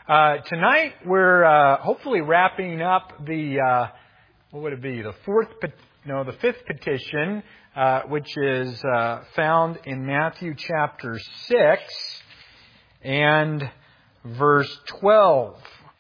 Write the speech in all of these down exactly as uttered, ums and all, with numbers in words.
Uh, tonight we're uh, hopefully wrapping up the uh, what would it be? The fourth, no, the fifth petition, uh, which is uh, found in Matthew chapter six and verse twelve.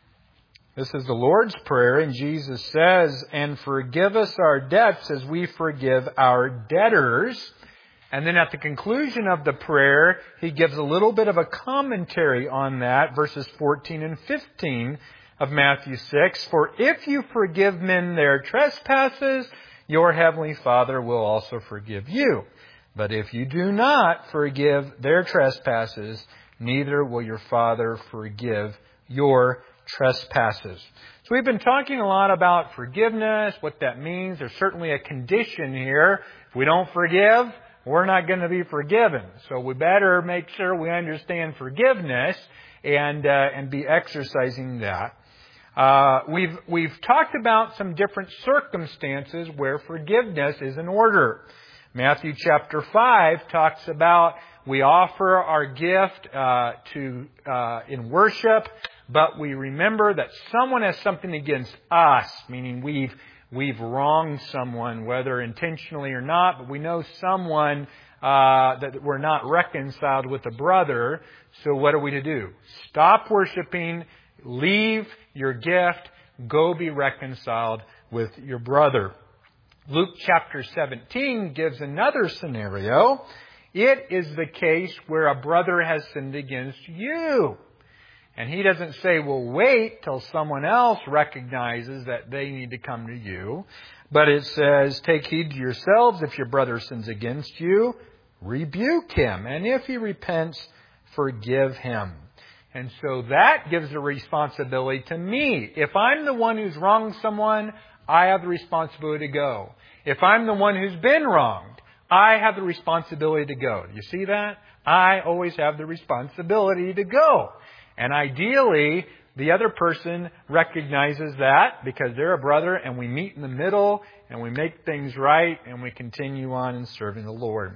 This is the Lord's Prayer, and Jesus says, "And forgive us our debts as we forgive our debtors." And then at the conclusion of the prayer, He gives a little bit of a commentary on that, verses fourteen and fifteen of Matthew six. "For if you forgive men their trespasses, your heavenly Father will also forgive you. But if you do not forgive their trespasses, neither will your Father forgive your trespasses." So we've been talking a lot about forgiveness, what that means. There's certainly a condition here. If we don't forgive, we're not going to be forgiven. So we better make sure we understand forgiveness and uh, and be exercising that. Uh, we've we've talked about some different circumstances where forgiveness is in order. Matthew chapter five talks about we offer our gift uh, to uh, in worship, but we remember that someone has something against us, meaning we've We've wronged someone, whether intentionally or not, but we know someone uh, that we're not reconciled with a brother. So what are we to do? Stop worshiping, leave your gift, go be reconciled with your brother. Luke chapter seventeen gives another scenario. It is the case where a brother has sinned against you. And He doesn't say, well, wait till someone else recognizes that they need to come to you. But it says, take heed to yourselves. If your brother sins against you, rebuke him. And if he repents, forgive him. And so that gives a responsibility to me. If I'm the one who's wronged someone, I have the responsibility to go. If I'm the one who's been wronged, I have the responsibility to go. Do you see that? I always have the responsibility to go. And ideally, the other person recognizes that because they're a brother, and we meet in the middle and we make things right and we continue on in serving the Lord.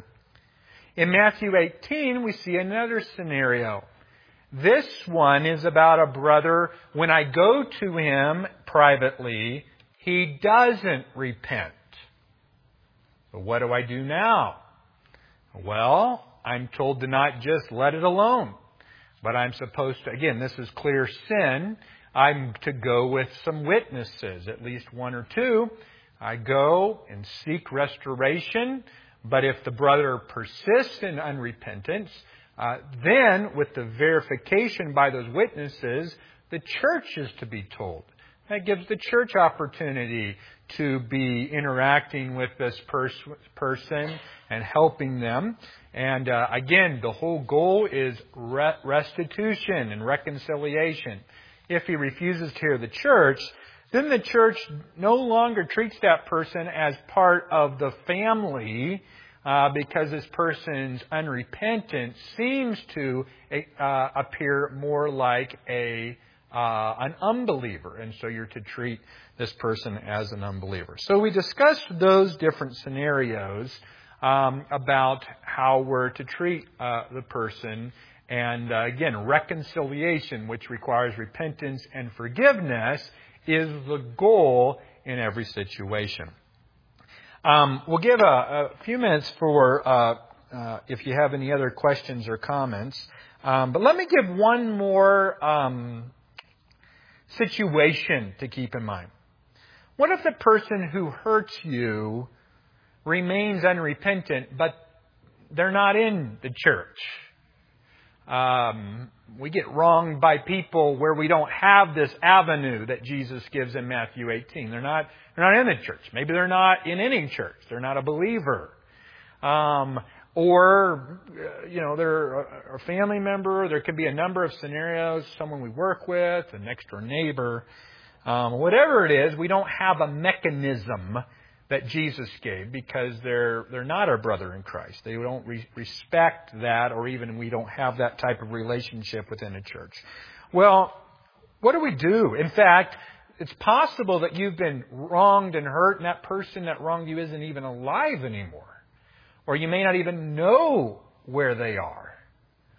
In Matthew eighteen, we see another scenario. This one is about a brother. When I go to him privately, he doesn't repent. So what do I do now? Well, I'm told to not just let it alone. But I'm supposed to, again, this is clear sin. I'm to go with some witnesses, at least one or two. I go and seek restoration. But if the brother persists in unrepentance, uh, then with the verification by those witnesses, the church is to be told. That gives the church opportunity to be interacting with this pers- person and helping them. And uh, again, the whole goal is re- restitution and reconciliation. If he refuses to hear the church, then the church no longer treats that person as part of the family uh, because this person's unrepentant seems to uh, appear more like a uh, an unbeliever. And so you're to treat this person as an unbeliever. So we discussed those different scenarios Um, about how we're to treat uh, the person. And uh, again, reconciliation, which requires repentance and forgiveness, is the goal in every situation. Um, we'll give a, a few minutes for uh, uh, if you have any other questions or comments. Um, but let me give one more um, situation to keep in mind. What if the person who hurts you remains unrepentant, but they're not in the church? Um, we get wronged by people where we don't have this avenue that Jesus gives in Matthew eighteen. They're not, they're not in the church. Maybe they're not in any church. They're not a believer. Um, or, you know, they're a family member. There could be a number of scenarios. Someone we work with, a next door neighbor. Um, whatever it is, we don't have a mechanism that Jesus gave because they're they're not our brother in Christ. They don't re- respect that, or even we don't have that type of relationship within a church. Well, what do we do? In fact, it's possible that you've been wronged and hurt, and that person that wronged you isn't even alive anymore. Or you may not even know where they are.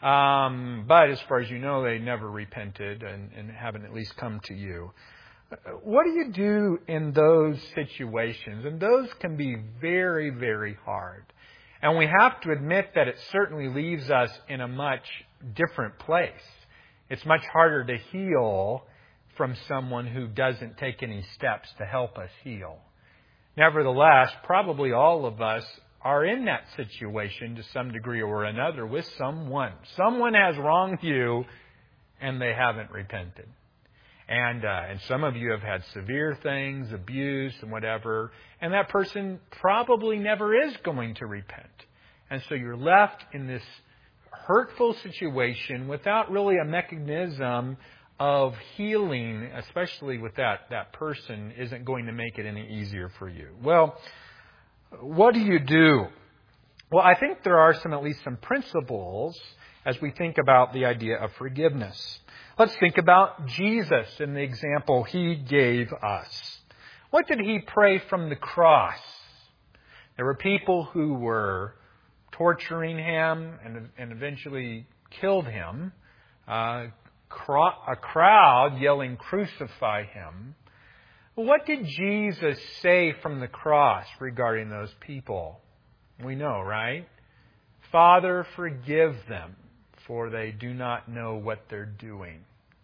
Um, but as far as you know, they never repented and, and haven't at least come to you. What do you do in those situations? And those can be very, very hard. And we have to admit that it certainly leaves us in a much different place. It's much harder to heal from someone who doesn't take any steps to help us heal. Nevertheless, probably all of us are in that situation to some degree or another with someone. Someone has wronged you and they haven't repented. And uh, and some of you have had severe things, abuse and whatever, and that person probably never is going to repent. And so you're left in this hurtful situation without really a mechanism of healing, especially with that, that person, isn't going to make it any easier for you. Well, what do you do? Well, I think there are some, at least some principles as we think about the idea of forgiveness. Let's think about Jesus and the example He gave us. What did He pray from the cross? There were people who were torturing Him and, and eventually killed Him. Uh, a crowd yelling, "Crucify Him." What did Jesus say from the cross regarding those people? We know, right? "Father, forgive them, for they do not know what they're doing."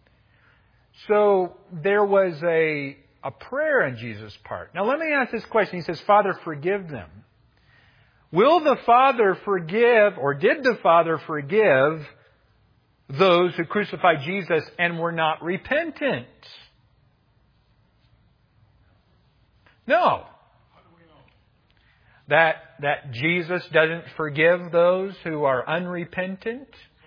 So there was a, a prayer on Jesus' part. Now let me ask this question. He says, "Father, forgive them." Will the Father forgive, or did the Father forgive those who crucified Jesus and were not repentant? No. That, that Jesus doesn't forgive those who are unrepentant?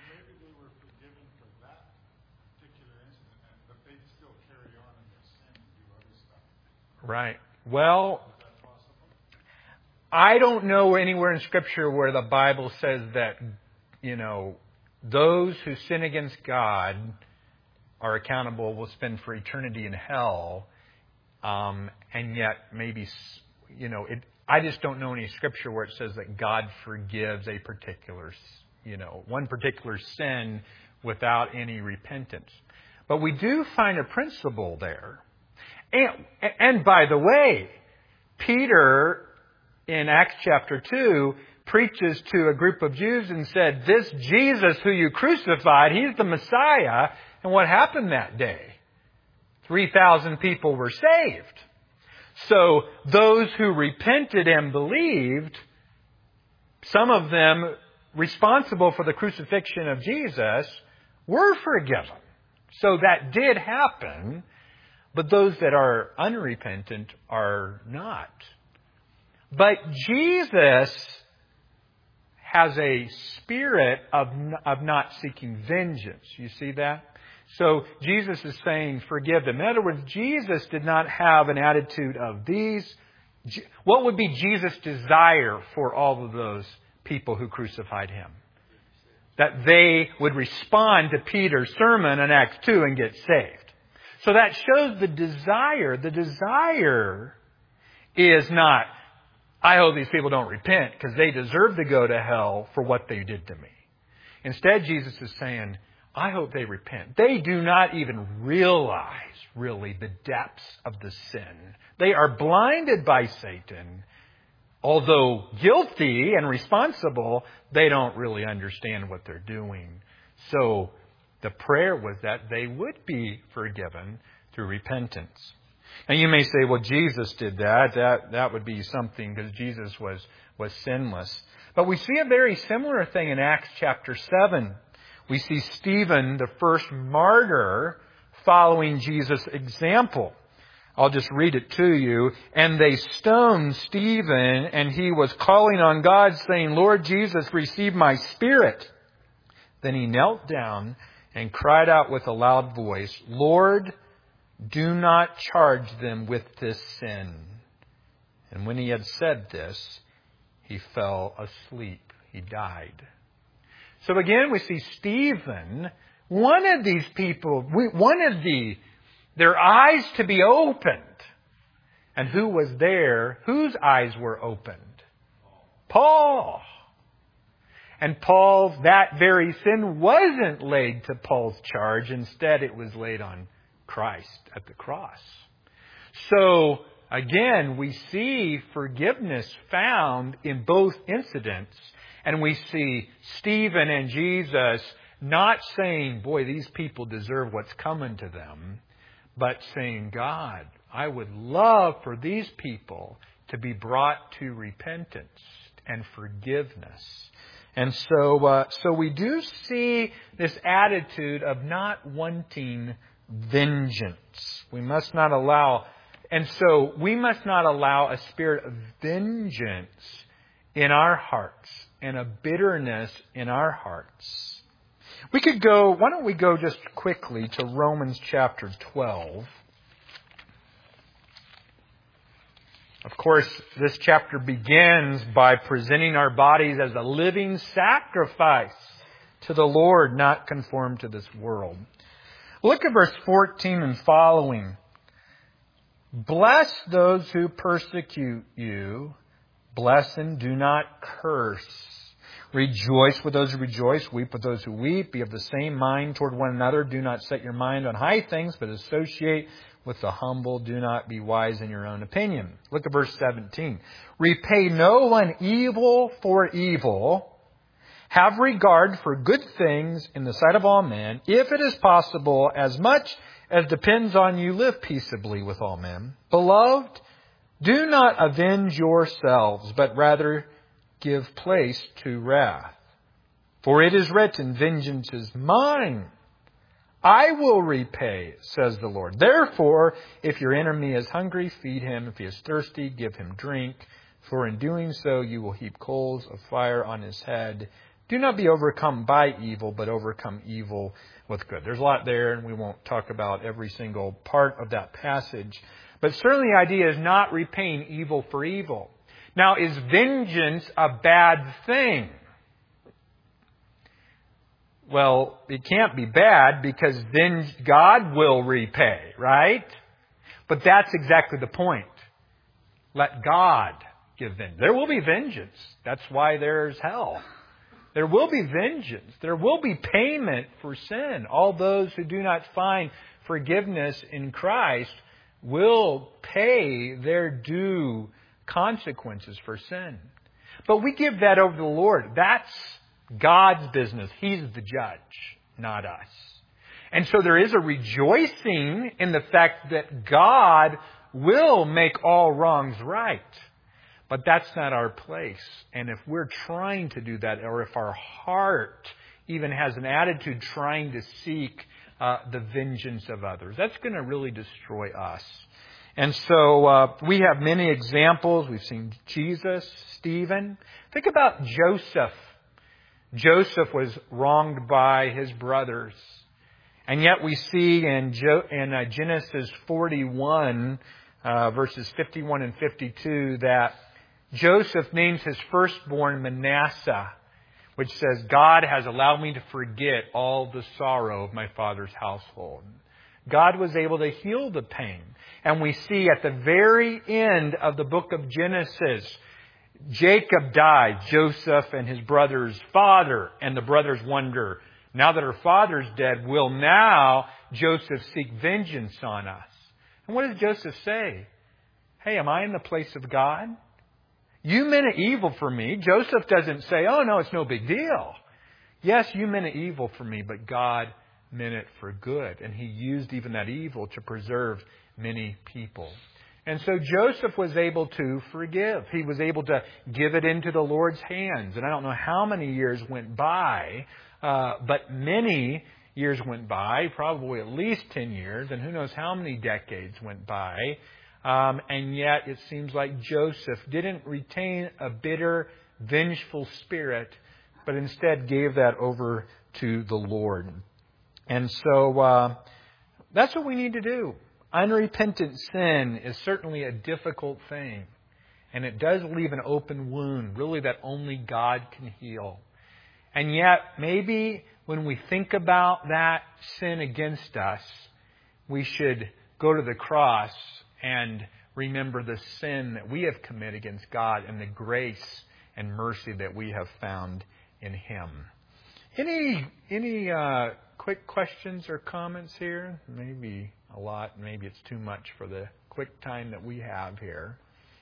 Right. Well, I don't know anywhere in Scripture where the Bible says that, you know, those who sin against God are accountable, will spend for eternity in hell, um, and yet maybe, you know, it, I just don't know any Scripture where it says that God forgives a particular, you know, one particular sin without any repentance. But we do find a principle there. And, and by the way, Peter in Acts chapter two preaches to a group of Jews and said, "This Jesus who you crucified, He's the Messiah." And what happened that day? three thousand people were saved. So those who repented and believed, some of them responsible for the crucifixion of Jesus, were forgiven. So that did happen. But those that are unrepentant are not. But Jesus has a spirit of, of not seeking vengeance. You see that? So Jesus is saying, forgive them. In other words, Jesus did not have an attitude of these. What would be Jesus' desire for all of those people who crucified Him? That they would respond to Peter's sermon in Acts two and get saved. So that shows the desire. The desire is not, "I hope these people don't repent because they deserve to go to hell for what they did to me." Instead, Jesus is saying, "I hope they repent." They do not even realize, really, the depths of the sin. They are blinded by Satan. Although guilty and responsible, they don't really understand what they're doing. So the prayer was that they would be forgiven through repentance. And you may say, well, Jesus did that. That that would be something because Jesus was, was sinless. But we see a very similar thing in Acts chapter seven. We see Stephen, the first martyr, following Jesus' example. I'll just read it to you. "And they stoned Stephen, and he was calling on God, saying, 'Lord Jesus, receive my spirit.' Then he knelt down and cried out with a loud voice, 'Lord, do not charge them with this sin.' And when he had said this, he fell asleep." He died. So again, we see Stephen, one of these people, one of the, their eyes to be opened. And who was there? Whose eyes were opened? Paul. And Paul, that very sin wasn't laid to Paul's charge. Instead, it was laid on Christ at the cross. So, again, we see forgiveness found in both incidents. And we see Stephen and Jesus not saying, boy, these people deserve what's coming to them, but saying, God, I would love for these people to be brought to repentance and forgiveness. And so, uh, so we do see this attitude of not wanting vengeance. We must not allow, and so we must not allow a spirit of vengeance in our hearts and a bitterness in our hearts. We could go, why don't we go just quickly to Romans chapter twelve. Of course, this chapter begins by presenting our bodies as a living sacrifice to the Lord, not conformed to this world. Look at verse fourteen and following. Bless those who persecute you. Bless and do not curse. Rejoice with those who rejoice. Weep with those who weep. Be of the same mind toward one another. Do not set your mind on high things, but associate with the humble. Do not be wise in your own opinion. Look at verse seventeen. Repay no one evil for evil. Have regard for good things in the sight of all men. If it is possible, as much as depends on you, live peaceably with all men. Beloved, do not avenge yourselves, but rather give place to wrath. For it is written, vengeance is mine. I will repay, says the Lord. Therefore, if your enemy is hungry, feed him. If he is thirsty, give him drink. For in doing so, you will heap coals of fire on his head. Do not be overcome by evil, but overcome evil with good. There's a lot there, and we won't talk about every single part of that passage. But certainly the idea is not repaying evil for evil. Now, is vengeance a bad thing? Well, it can't be bad because then God will repay, right? But that's exactly the point. Let God give vengeance. There will be vengeance. That's why there's hell. There will be vengeance. There will be payment for sin. All those who do not find forgiveness in Christ will pay their due consequences for sin. But we give that over to the Lord. That's God's business. He's the judge, not us. And so there is a rejoicing in the fact that God will make all wrongs right. But that's not our place. And if we're trying to do that, or if our heart even has an attitude trying to seek uh, the vengeance of others, that's going to really destroy us. And so uh, we have many examples. We've seen Jesus, Stephen. Think about Joseph. Joseph was wronged by his brothers. And yet we see in, jo- in uh, Genesis forty-one, uh, verses fifty-one and fifty-two, that Joseph names his firstborn Manasseh, which says, God has allowed me to forget all the sorrow of my father's household. God was able to heal the pain. And we see at the very end of the book of Genesis, Jacob died, Joseph and his brother's father. And the brothers wonder, now that our father's dead, will now Joseph seek vengeance on us? And what does Joseph say? Hey, am I in the place of God? You meant it evil for me. Joseph doesn't say, oh no, it's no big deal. Yes, you meant it evil for me, but God meant it for good. And He used even that evil to preserve many people. And so Joseph was able to forgive. He was able to give it into the Lord's hands. And I don't know how many years went by, uh, but many years went by, probably at least ten years, and who knows how many decades went by. Um, and yet it seems like Joseph didn't retain a bitter, vengeful spirit, but instead gave that over to the Lord. And so uh, that's what we need to do. Unrepentant sin is certainly a difficult thing. And it does leave an open wound, really, that only God can heal. And yet, maybe when we think about that sin against us, we should go to the cross and remember the sin that we have committed against God and the grace and mercy that we have found in Him. Any any uh, quick questions or comments here? Maybe a lot. Maybe it's too much for the quick time that we have here.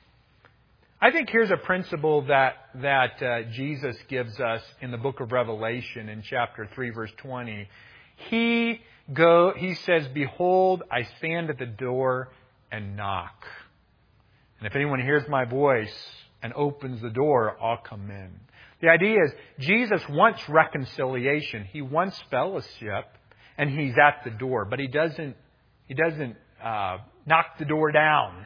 I think here's a principle that that uh, Jesus gives us in the book of Revelation in chapter three, verse twenty. He go. He says, "Behold, I stand at the door and knock. And if anyone hears my voice and opens the door, I'll come in." The idea is Jesus wants reconciliation. He wants fellowship, and He's at the door. But He doesn't. He doesn't uh, knock the door down.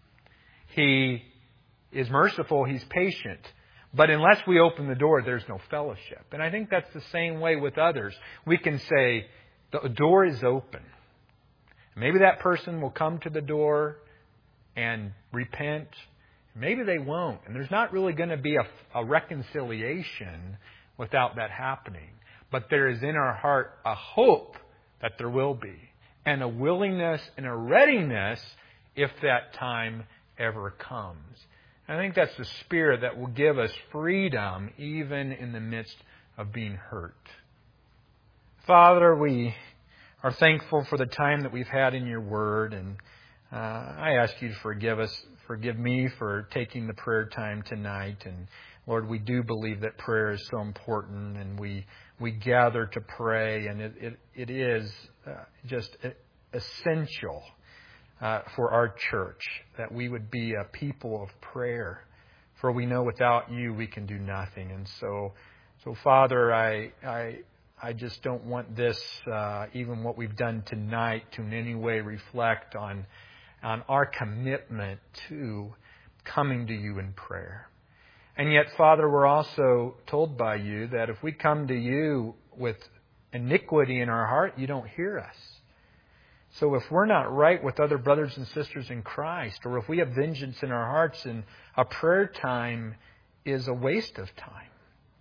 He is merciful. He's patient. But unless we open the door, there's no fellowship. And I think that's the same way with others. We can say, the door is open. Maybe that person will come to the door and repent. Maybe they won't. And there's not really going to be a, a reconciliation without that happening. But there is in our heart a hope that there will be. And a willingness and a readiness if that time ever comes. I think that's the Spirit that will give us freedom even in the midst of being hurt. Father, we are thankful for the time that we've had in Your Word, and uh, I ask You to forgive us, forgive me for taking the prayer time tonight. And Lord, we do believe that prayer is so important, and we we gather to pray, and it it, it is uh, just essential. Uh, for our church, that we would be a people of prayer. For we know without You we can do nothing. And so, so Father, I I I just don't want this, uh, even what we've done tonight, to in any way reflect on on our commitment to coming to You in prayer. And yet, Father, we're also told by You that if we come to You with iniquity in our heart, You don't hear us. So if we're not right with other brothers and sisters in Christ, or if we have vengeance in our hearts, then a prayer time is a waste of time.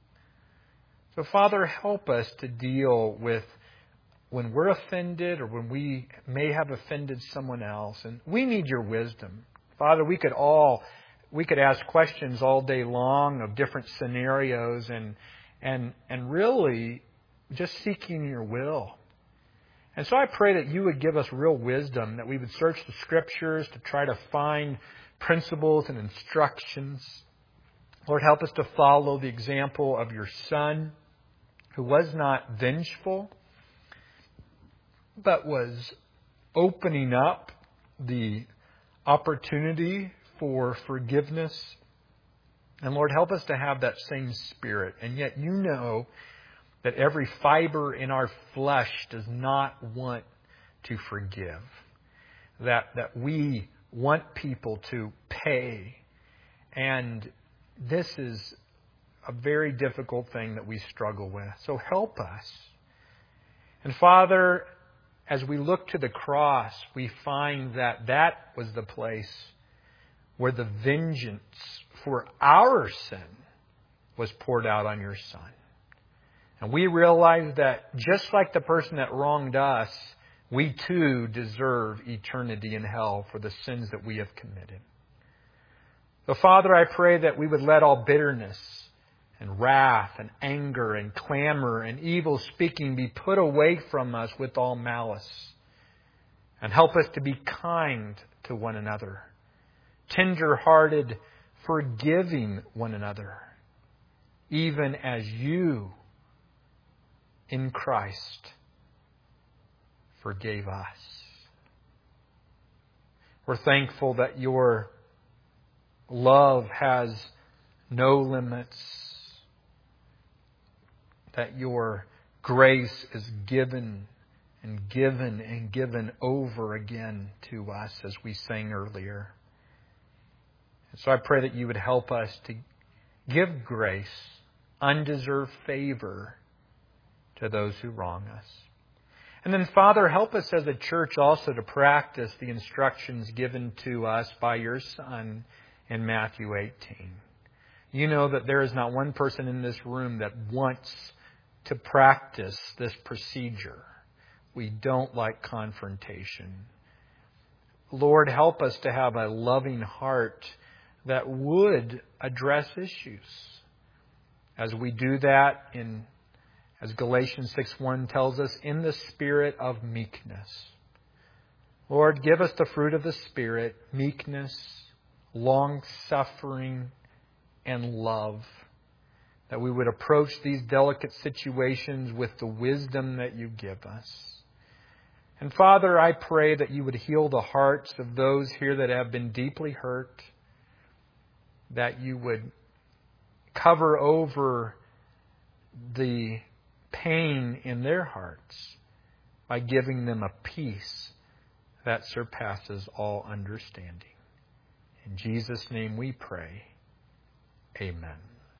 So Father, help us to deal with when we're offended or when we may have offended someone else. And we need Your wisdom. Father, we could all, we could ask questions all day long of different scenarios and, and, and really just seeking Your will. And so I pray that You would give us real wisdom, that we would search the Scriptures to try to find principles and instructions. Lord, help us to follow the example of Your Son, who was not vengeful, but was opening up the opportunity for forgiveness. And Lord, help us to have that same spirit. And yet You know that every fiber in our flesh does not want to forgive. That that we want people to pay. And this is a very difficult thing that we struggle with. So help us. And Father, as we look to the cross, we find that that was the place where the vengeance for our sin was poured out on Your Son. And we realize that just like the person that wronged us, we too deserve eternity in hell for the sins that we have committed. So Father, I pray that we would let all bitterness and wrath and anger and clamor and evil speaking be put away from us with all malice. And help us to be kind to one another, tender-hearted, forgiving one another, even as You in Christ forgave us. We're thankful that Your love has no limits, that Your grace is given and given and given over again to us, as we sang earlier. And so I pray that You would help us to give grace, undeserved favor to those who wrong us. And then, Father, help us as a church also to practice the instructions given to us by Your Son in Matthew eighteen. You know that there is not one person in this room that wants to practice this procedure. We don't like confrontation. Lord, help us to have a loving heart that would address issues. as we do that in, as Galatians six one tells us, in the spirit of meekness. Lord, give us the fruit of the Spirit, meekness, long-suffering, and love, that we would approach these delicate situations with the wisdom that you give us. And Father, I pray that you would heal the hearts of those here that have been deeply hurt, that you would cover over the pain in their hearts by giving them a peace that surpasses all understanding. In Jesus' name we pray. Amen.